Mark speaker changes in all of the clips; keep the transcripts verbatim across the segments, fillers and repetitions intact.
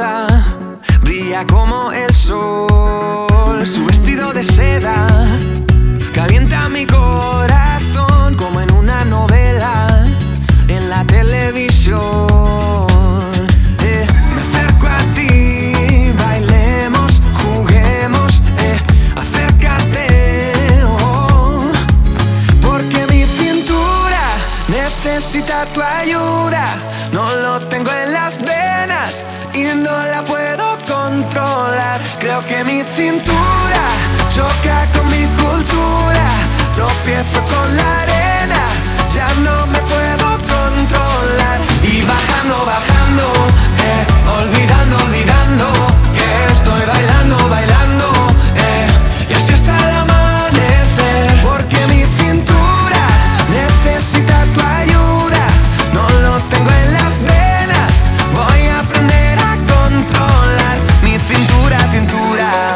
Speaker 1: levanta, brilla como el sol. Su vestido de seda calienta mi corazón como en una novela en la televisión. Eh, me acerco a ti, bailemos, juguemos, eh, acércate, oh, porque mi cintura necesita tu ayuda. No lo tengo en las venas y no la puedo controlar. Creo que mi cintura choca con mi cultura. Tropiezo con la arena, ya no me puedo controlar. Y bajando, bajando, eh, olvidando, olvidando que estoy bailando, bailando, eh, y así hasta el amanecer. Porque mi cintura necesita tu ayuda. No lo tengo en las venas, voy a aprender a controlar mi cintura, cintura.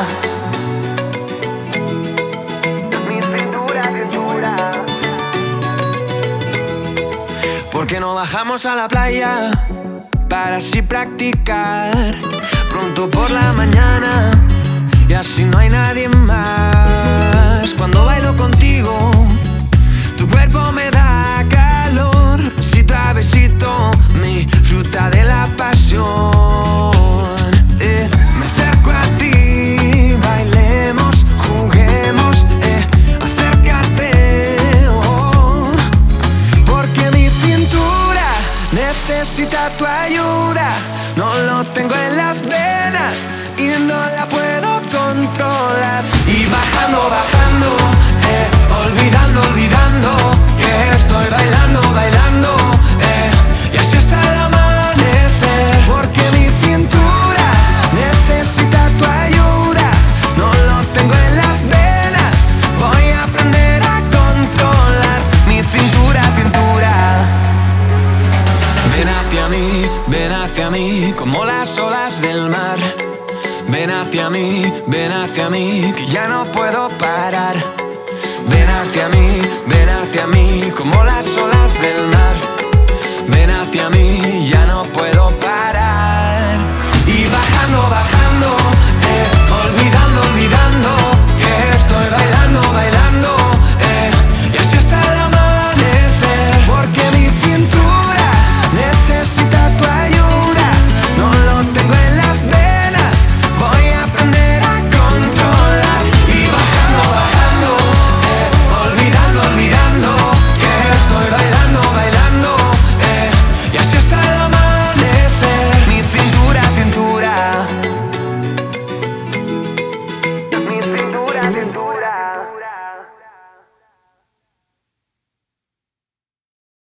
Speaker 1: Mi cintura, cintura. ¿Por qué no bajamos a la playa para así practicar pronto por la mañana y así no hay nadie más? Cuando bailo contigo, tu cuerpo me da calor, besito a besito, mi fruta de la pasión. Eh, me acerco a ti, bailemos, juguemos, eh, acércate, oh, porque mi cintura necesita tu ayuda. No lo tengo en las venas y no la puedo controlar. Y bajando, bajando, eh, olvidando, olvidando que estoy bailando, bailando, eh, y así hasta el amanecer. Porque mi cintura necesita tu ayuda. No lo tengo en las venas, voy a aprender a controlar mi cintura, cintura. Ven hacia mí, ven hacia mí, como las olas del mar. Ven hacia mí, ven hacia mí, que ya no puedo parar. Ven hacia mí, ven hacia mí, como las olas del mar. Ven hacia mí, ya no puedo parar.